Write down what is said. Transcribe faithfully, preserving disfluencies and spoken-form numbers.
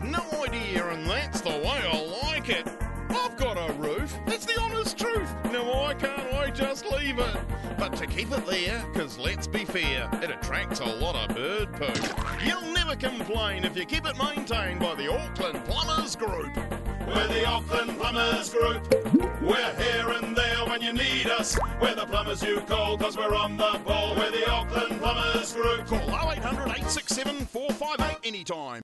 no idea, and that's the way I like it. I've got a roof, that's the honest truth. Now why can't I just leave it? But to keep it there, cause let's be fair, it attracts a lot of bird poo. You'll never complain if you keep it maintained by the Auckland Plumbers Group. We're the Auckland Plumbers Group. We're here and there when you need us. We're the plumbers you call cause we're on the ball. We're the Auckland Plumbers Group. Call oh eight hundred, eight six seven, four five eight anytime.